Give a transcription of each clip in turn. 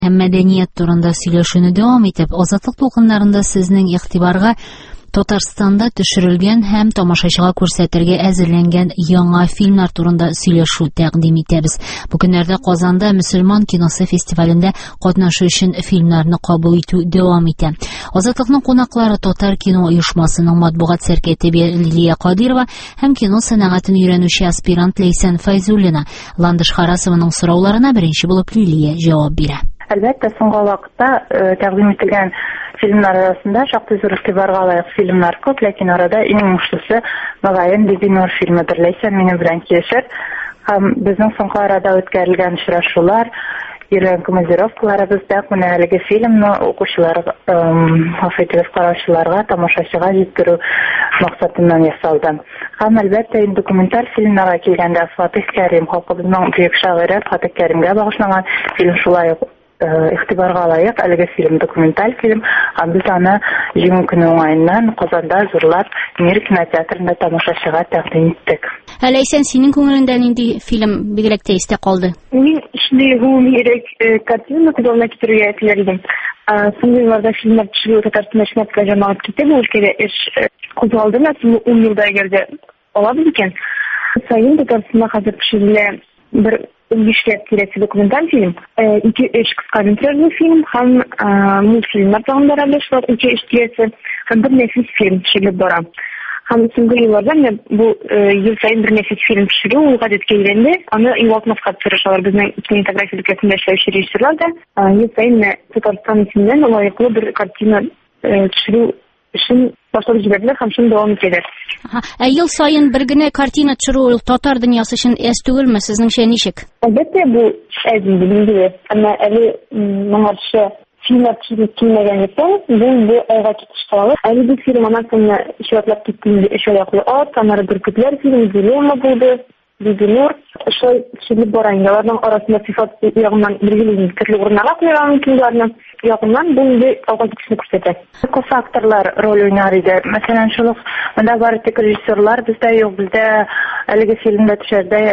һәм мәдәният турында сөйләшүне дәвам итеп, Азатлык тулкыннарында сезнең игътибарга Татарстанда төшерелгән һәм тамашачыга күрсәтергә әзерләнгән яңа фильмнар турында сөйләшү тәкъдим итәбез. Бу көннәрдә Казанда Мөселман киносы фестивалендә катнашу өчен фильмнарны кабул итү дәвам итә. Азатлыкның кунаклары Татар кино оешмасының матбугат сәркәтибе Лилия Кадирова һәм кино сәнәгатен өйрәнүче аспирант Лейсан Файзуллина. Ландыш Харасованың сорауларына беренче булып Лилия җавап бирә. Әлбәттә, соңгы вакытта тәкъдим ителгән фильмнар арасында шактый зур игътибарга лаек фильмнар күп, ләкин арада иң уңышлысы мөгаен Бибинур фильмыдыр. Ләйсән минем белән килешер. Һәм безнең соңгы арада үткәрелгән очрашулар, йөргән командировкаларыбызда менә әлеге фильмны укучыларга, караучыларга, тамашачыга җиткерү максатыннан ясалды. Һәм әлбәттә, документаль фильмнарга килгәндә Фатих Кәрим, халкыбызның бөек шагыйре Фатих Кәримгә багышланган фильм шулай игътибарга лаек. Әлеге фильм документаль фильм, һәм без аны җиңү көне уңаеннан Казанда зурлап Мир кинотеатрында тамашачыга тәкъдим иттек. Ләйсән, синең күңелеңдә нинди фильм бигрәк тә истә калды? Мин шундый гомумирәк картина күзәтүгә китерергә теләдем. Соңгы елларда фильмнар төшерү Татарстанда шәһәргә җәмәгать китә, бу өлкәдә эш кузгалды, ләкин 10 елда әгәрдә алабыз икән. Сайын Татарстанда хәзер төшерелә бер 15 тирәсе документаль фильм, 2-3 кыскаметражлы фильм һәм мультфильмнар тагын барлаштырып 2-3 тирәсе һәм бер нәфис фильм төшерелеп бара. Һәм соңгы елларда бу ел саен бер нәфис фильм төшерү ул гадәткә әйләнде. Аны югалтмаска тырышалар безнең кинематография өлкәсендә эшләүче режиссерлар да. Ел саен Татарстан исеменнән лаеклы бер картина төшерү өчен башлап җибәрделәр һәм шуны дәвам итәләр. Ел саен бер генә картина төшерү татар дөньясы өчен әз түгелме, сезнеңчә ничек? Әлбәттә, бу әз инде. Әмма әле моңарчы фильмнар төшереп килмәгәнлектән, бу айга китеш кала. Әле бу фильм аннан соң чиратлап китте, өч аяклы ат, аннары Бөркетләр фильмы, Дилемма булды, Бибинур. Шулай төшереп бара инде. Аларның арасында сыйфат ягыннан билгеле төрле урыннарга куелган фильмнарны ягыннан бу инде айга китешне күрсәтә. Күп факторлар роль уйнар иде. Мәсәлән, шул монда бары тик режиссерлар бездә юк, бездә әлеге фильмда төшәрдә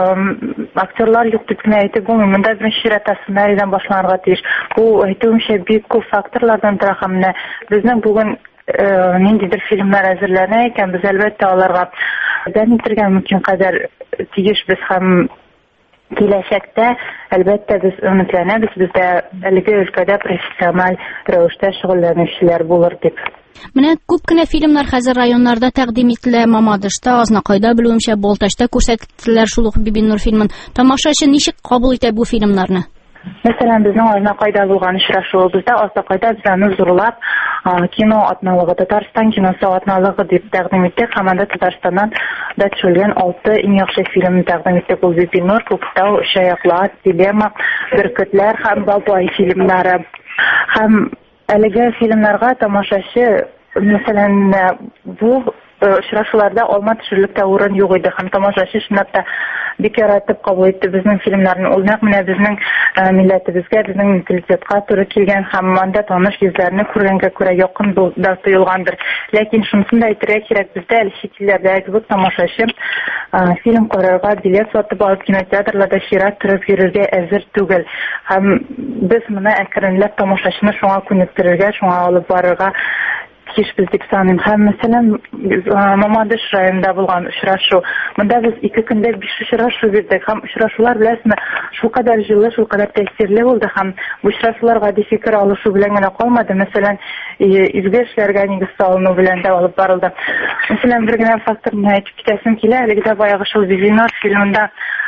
актерлар юк дип кенә әйтеп булмый. Монда беренче чиратта сценарийдан башланырга тиеш. Бу әйтүемчә бик күп факторлардан тора һәм безнең бүген ниндидер фильмнар әзерләнә икән, без әлбәттә аларга ярдәм итәргә мөмкин кадәр тиешбез һәм киләчәктә әлбәттә без өметләнәбез, бездә әлеге өлкәдә профессиональ рәвештә шөгыльләнүчеләр булыр дип. Менә күп кенә фильмнар хәзер районнарда тәкъдим ителә, Мамадышта, Азнакайда белүемчә, Балтачта күрсәтеләр шул ук Бибинур фильмын. Тамашачы ничек кабул итә бу фильмнарны? Мәсәлән, безнең Азнакайда булган очрашуыбызда Азнакайда без аны зурлап кино атналыгы, Татарстан киносы атналыгы дип тәкъдим иттек. Һәм анда Татарстаннан да төшерелгән 6 иң яхшы фильмны тәкъдим иттек. Ул Бибинур, Күктау, Өч аяклы ат, Дилемма, Бөркетләр һәм Бабай фильмнары. Һәм әлеге фильмнарга тамашачы, мәсәлән, бу очрашуларда алма төшерлеккә урын юк иде һәм тамашачы чынлап та бик яратып кабул итте безнең фильмнарны. Ул нәкъ менә безнең милләтебезгә, безнең менталитетка туры килгән һәм анда таныш йөзләрне күргәнгә күрә якын да тоелгандыр. Ләкин шунысын да әйтергә кирәк, бездә әле чит илләрдә кебек тамашачы фильм карарга билет сатып алып кинотеатрларда чират торып йөрергә әзер түгел. Һәм без моны әкренләп тамашачыны шуңа күнектерергә, шуңа алып барырга тиешбез дип саныйм. Һәм мәсәлән, Мамадыш районында булган очрашу. Монда без 2 көндә 5 очрашу бирдек. Һәм очрашулар беләсезме, шулкадәр җылы, шулкадәр тәэсирле булды һәм бу очрашуларга фикер алышу белән генә калмады. Мәсәлән, изге эшләргә нигез салыну белән дә алып барылды. Мәсәлән, бер генә факторны әйтеп китәсем килә. Әлегә баягы шул Бибинур фильмында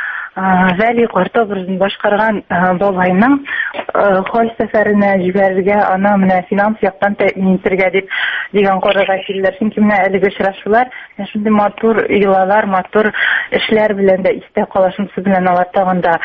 Вәли карт образын башкарган бабайның хәл сәфәренә җибәрергә, аны менә финанс яктан тәэмин итәргә дип дигән карарга килделәр. Чөнки менә әлеге очрашулар шундый матур йолалар, матур эшләр белән дә истә калышымсы белән алар тагын да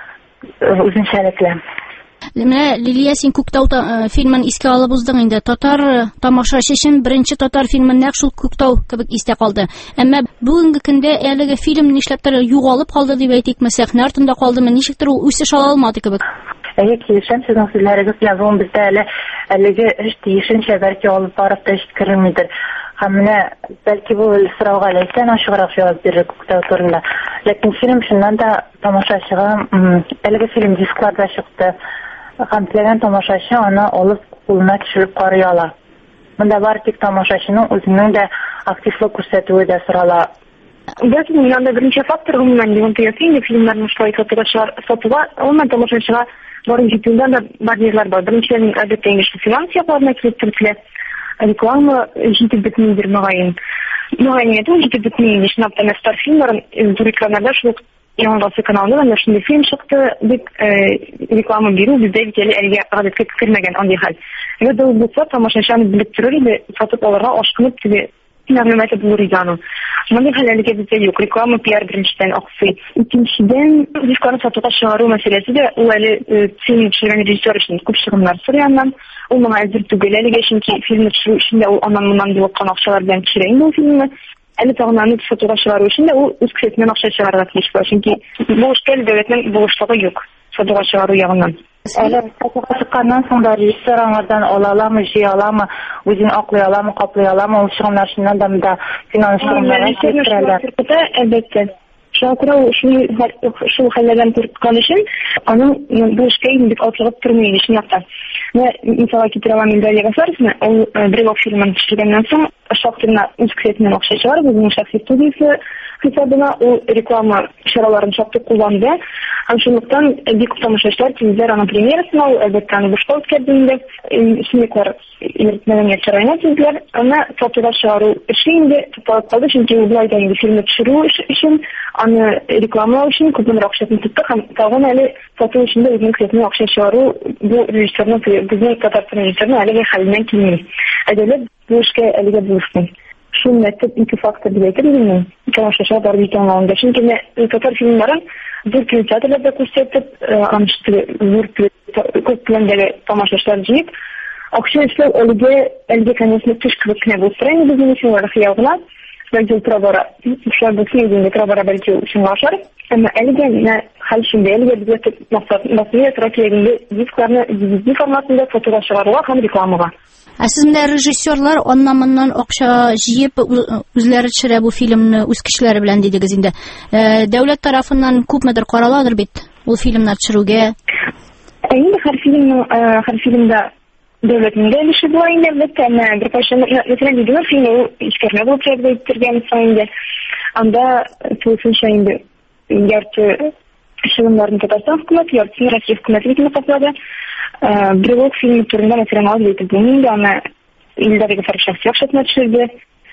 үзенчәлекле. Менә Лилия, син Күктау фильмын искә алып уздың инде. Татар тамашачы өчен беренче татар фильмы нәкъ шул Күктау кебек истә калды. Әмма бүгенге көндә әлеге фильм нишләптер югалып калды дип әйтикме, сәхнә артында калдымы, ничектер ул үсеш ала алмады кебек. Килешәм сезнең сүзләрегез белән, бу бездә әлеге эш тиешенчә бәлки алып барып та җиткерелмидер. Һәм менә бәлки бу сорауга Ләйсән ачыграк җавап бирер Күктау турында. Ләкин фильм шуннан да тамашачыга әлеге фильм дискларда чыкты. һәм теләгән тамашачы аны алып кулына төшереп карый ала. Монда бар тик тамашачының үзенең дә активлык күрсәтүе дә сорала. Ләкин янда беренче фактор гомумән дигән фильмнарны шулай сатуга, гомумән тамашачыга барып җитүдә дә барьерлар бар. Беренчедән әлбәттә инде финанс якларына китерелә. Реклама җитеп бетмидер мөгаен. Мөгаен җитеп бетмидер. Шунда Стар фильмнарын рекламада шул яңгасы каналында да шундый фильм чыкты дип реклама бирү бездә әлегә гадәткә кергән андый хәл. Әгәр ул булса тамашачыны белеп торыр иде, сатып алырга ашкынып теге мәгълүматы булыр иде аның. Мондый хәлләргә бездә юк. Реклама пиар беренчедән аксый. Икенчедән дисканы сатуга чыгару мәсьәләсе дә ул әле фильм төшергән режиссер өчен күп чыгымнар сорыганнан. Ул моңа әзер түгел әлегә, чөнки фильмны төшерү өчен дә ул аннан-моннан булган акчалар белән төшерә инде ул фильмны. Әле тагыннан сатуга чыгару өчен дә ул үз кесәсеннән акча чыгарырга тиеш була, чөнки бу эшкә дәүләтнең булышлыгы юк сатуга чыгару ягыннан. Әле сатуга чыкканнан соң да режиссер аңардан ала аламы, җыя аламы, үзен аклый аламы, каплый аламы, ул чыгымнар шуннан да финанс чыгымнары китерәләр. Әлбәттә. Шул хәлләрдән курыккан өчен аның бу эшкә инде атлыгып тормый иде чынлыкта. Мисалга китерә аламын инде Ягасарсны, ул Брелов фильмын төшергәннән соң шактына үз кесәсеннән акча чыгарып, үзенең шәхси студиясе хисабына ул реклама чараларын шактый кулланды. Һәм шунлыктан бик күп тамашачылар тизләр аның премьерасын алды, әлбәттә аны бушка үткәрде инде. Синеклар иртмәгән чарайна тизләр, аны сатуга чыгару эше инде тукталып калды, чөнки ул булай да инде фильмны төшерү өчен аны рекламалау өчен күпмедер акчасын тотты һәм тагын әле сату өчен дә үзенең кесәсеннән акча чыгару бу режиссерның, безнең Татарстан режиссерының әлегә хәленнән килми. Әдәләт бу эшкә әлегә булышмый. Шул мәктәп ике фактор дип әйтергә тамашачы бар бит аңлавында. Чөнки татар фильмнарын зур кинотеатрларда күрсәтеп, анышты зур күп пландагы тамашачылар җыеп, акча эшләү әлегә конечно төш кебек кенә булып тора инде безнең өчен вакыт ягына. Бәлки пробара, шулай булса инде пробара бәлки өчен ашар. Әмма әлегә хәл шундый, әлегә безгә мәсьәлә тракиягендә дискларны DVD форматында сатуга чыгаруга һәм рекламага. Сез менә режиссерлар аннан-моннан акча җыеп үзләре төшерә бу фильмны үз кешеләре белән дидегез инде. Дәүләт тарафыннан күпмедер караладыр бит ул фильмнар төшерүгә. Инде һәр фильмда дәүләтнең дә өлеше була инде, әлбәттә, бер кайчан мәсәлән дигән фильм искәрмә булып әйтергән инде. Анда тулысынча инде ярты чыгымнарны Татарстан хөкүмәте, ярты Россия хөкүмәте итеп каплады. Брелов фильмы турында мәсәлән алып әйтеп булмый инде, аны илдәге фәршәхси акчасына төшерде.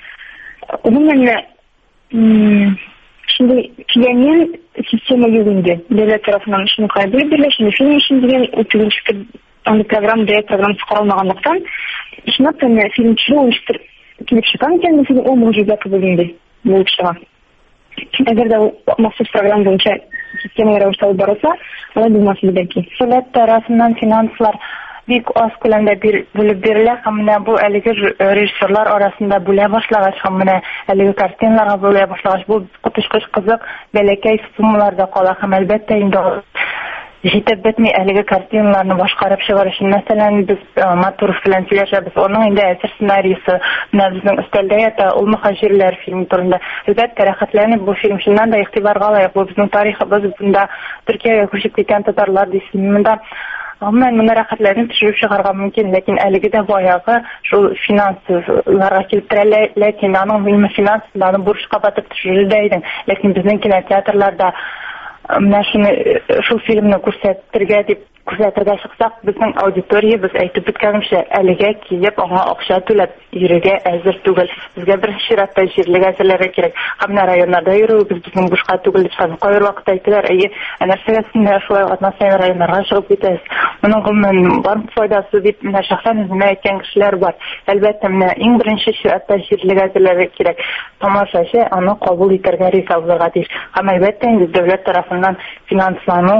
Гомумән шундый килгән система юк инде. Дәүләт тарафыннан шуны кайбер берләшенә фильм өчен дигән үтүлеш аны программа каралмаганлыктан, чынлап та фильм төшерү өчен килеп чыккан икән, фильм ул мөҗиза кебек инде булып чыга. Әгәр дә махсус программа буенча система рәвештә барса, аны булмас иде бәлки. Дәүләт тарафыннан финанслар бик аз күләмдә бүлеп бирелә, һәм менә бу әлеге режиссерлар арасында бүлә башлагач, һәм менә әлеге картиналарга бүлә башлагач, бу котышкыч кызык бәләкәй суммаларда кала, һәм әлбәттә инде җитеп бетми әлеге картиналарны башкарып чыгар өчен. Мәсәлән, без Матуров белән сөйләшәбез, аның инде әсәр сценарийсы менә безнең өстәлдә ята, ул мөхаҗирләр фильмы турында. Әлбәттә, рәхәтләнеп бу фильм шуннан да игътибарга лаек, бу безнең тарихыбыз, бunda Төркиягә күчеп киткән татарлар дисемендә. Гомумән моны рәхәтләнеп төшереп чыгарга мөмкин, ләкин әлеге дә баягы шул финансларга килеп терәлә, ләкин аның фильмы финансларны бурычка батып төшерелде иде. Ләкин безнең кинотеатрларда менә шул фильмны күрсәтергә дип күрсәтергә чыксак, безнең аудиториябыз әйтеп беткәнчә әлегә килеп аңа акча түләп йөрергә әзер түгел. Безгә беренче чиратта җирлек әзерләргә кирәк. Һәм районнарда йөрүбез безнең бушка түгел дип санап кайбер вакытта әйтәләр. Нәрсәсендә шулай атмосфера районнарга чыгып китәс. Моның гомумән бар файдасы дип менә шәхсән үземә әйткән кешеләр бар. Әлбәттә, менә иң беренче чиратта җирлек әзерләргә кирәк. Тамашачы аны кабул итәргә риза булырга тиеш. Һәм әлбәттә, инде дәүләт тарафыннан финанслану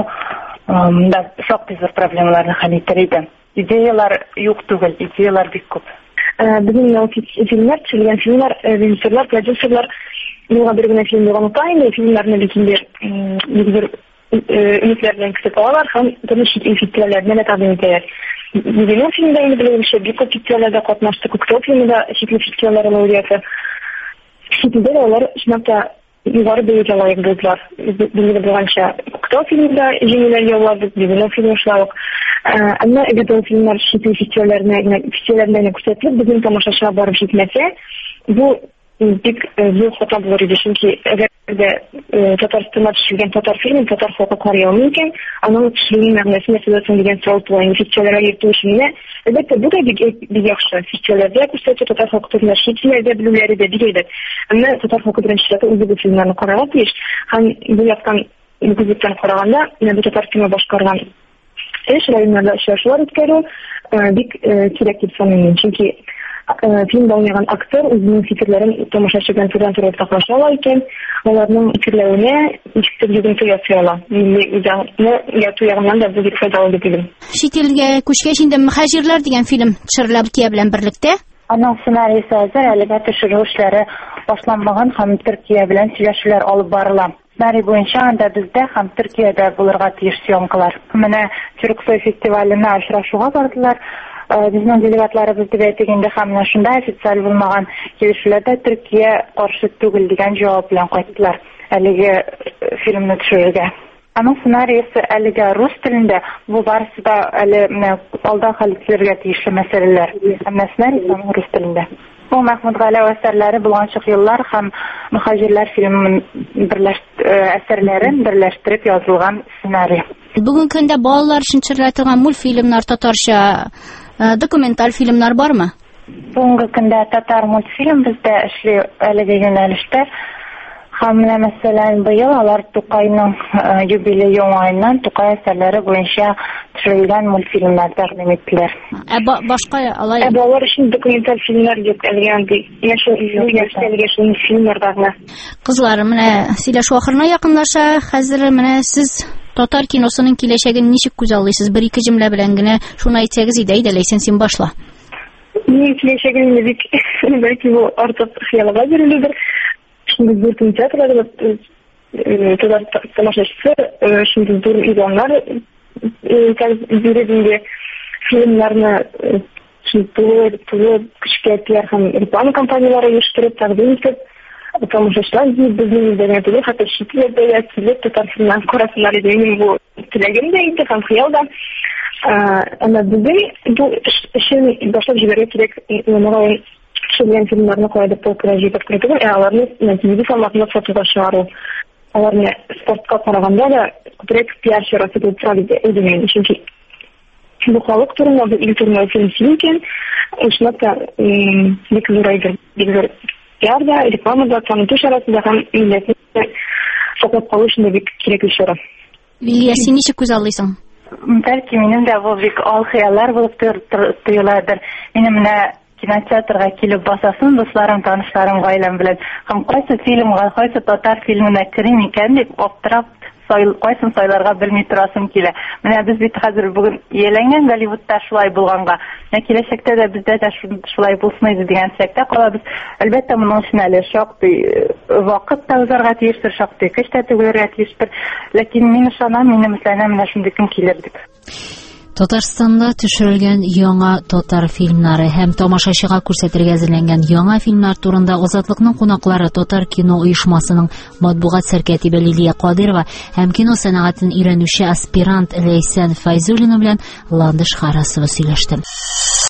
да шактый зур проблемаларны хәл итер иде. Идеялар юк түгел, идеялар бик күп. Безнең фильмнар, төшергән фильмнар, режиссерлар, продюсерлар буга бер генә фильм булган инде, фильмнарны битендә бер үмитләрдән көтеп алалар һәм төрле чит фестивальләрдә тәкъдим итәләр. Безнең фильмда инде беләмчә бик күп фестивальләрдә катнашты, күп фильмда чит фестивальләр лауреаты. Чит алар чынлап та югары бәягә лаек булдылар. Безгә булганча «Кто» фильмда җиңүләр яуладык, «Бибинов» фильмы шулай ук. Әмма әгәр ул фильмнар чит ил фестивальләренә күрсәтелеп, безнең тамашачыга барып җитмәсә, бу бик зур хата булыр иде, чөнки әгәр дә Татарстанда төшергән татар фильмы татар халкы карый алмый икән, аның төшерү мәгънәсе нәрсәдә соң дигән сорау туа. Фестивальләргә йөртү өчен әлбәттә бу да бик яхшы. Фестивальләрдә күрсәтү татар халкы турында чит илләрдә белүләре дә бик әйбәт. Әмма татар халкы беренчеләтә үзе бу фильмнарны карарга тиеш. Һәм бу яктан күзлектән караганда, бу татар кино башкарган районнарда очрашулар үткәрү бик кирәк дип саныйм. Чөнки фильмда уйнаган актер үзенең фикерләрен тамашачы белән турыдан-туры уртаклаша ала икән, аларның фикерләренә ничектер йогынты ясый ала. Милли үзаңны яту ягыннан да бу бик файдалы дип уйлыйм. Чит илгә күчкәч инде «Мөхаҗирләр» дигән фильм төшерелә Төркия белән берлектә. Аның сценарийсы хәзер, әлегә төшерү эшләре башланмаган һәм Төркия белән сөйләшүләр алып барыла. Сценарий буенча анда бездә һәм Төркиядә булырга тиеш съемкалар. Менә Türksoy фестиваленә очрашуга бардылар. Безнең делегатларыбыз дип әйтгәндә һәм шунда официаль булмаган килешүләрдә Төркия каршы түгел дигән җавап белән кайттылар әлеге фильмны төшерергә. Аның сценарийсы әлегә рус телендә, бу барысы да әле алда хәл ителергә тиешле мәсьәләләр. Әмма сценарийсы рус телендә. Бу Мәхмүд Галәү әсәрләре булганчык еллар һәм «Мөхаҗирләр» фильмын әсәрләрен берләштереп язылган сценарий. Бүген көндә балалар өчен төшерелә мультфильмнар, татарча документаль фильмнар бармы? Бүгенге көндә татар мультфильм бездә эшли әлеге юнәлештә. Һәм мәсәлән быел алар Тукайның юбилей яңаеннан Тукай әсәрләре буенча төшерелгән мультфильмнар тәкъдим иттеләр. Башка алай. Балалар өчен документаль фильмнар дип әлгәнди. Яшьләргә шул фильмнарда гына. Кызлар, менә сөйләшү ахырына якынлаша. Хәзер менә сез татар киносының киләчәген ничек күз аллыйсыз? Бер-ике җөмлә белән генә шуны әйтсәгез иде, Ләйсән, син башла. Мин киләчәгемне бик бәлки бу артык хыялга бирелдер. Şimdi Zürt'ün tiyatroları tamашачысы, şimdi Zür İranlar üzerinde filmlerini tulu küçükler hem reklam kampanyaları uyuşturup takdim edip tamашачылар bizning izləyənləri hatta şiddətlə yetkilik tutar filmlər qorasınlar edeyim bu tilagim de idi hem xiyalda. Ama bu işin başlap jibərə kirək onlara Şöyle filmlerine koyup popülerliği bekliyorlar. Alarını TV formatında fotoğraf çıkarıyor. Alarını sportka karaganda da direkt PR şarası tutulabilir edilmeyin. Çünkü bu halk turunda bu ilk turunda film filmken şunakta bir kızıraydır. Bir PR reklamada tanıtış şarası da hem milletin sokak kalışında bir gerekli şarası. Liliya, sen nişik göz alıysan? Belki benim de bu bir al hayaller bulup duyulardır. Benim ne кинотеатрга килеп басасын, дусларым, танышларым, гаиләм белән. Һәм кайсы фильмга, кайсы татар фильмына керим икән дип аптырап, кайсын сайларга белми торасым килә. Менә без бит хәзер бүген ияләнгән Голливудта шулай булганга, киләчәктә дә бездә дә шулай булсын иде дигән сәктә калабыз. Әлбәттә, моның өчен әле шактый вакыт та узарга тиештер, шактый көч тә түгәргә тиештер. Ләкин мин ышанам, минем эшләнә менә шундый көн килер дип. Татарстанда төшерелгән яңа татар фильмнары һәм тамашачыга күрсәтергә әзерләнгән яңа фильмнар турында Азатлыкның кунаклары Татар кино оешмасының матбугат сәркәтибе Лилия Кадирова һәм кино сәнәгатен өйрәнүче аспирант Ләйсән Файзуллина белән Ландыш Харасова сөйләште.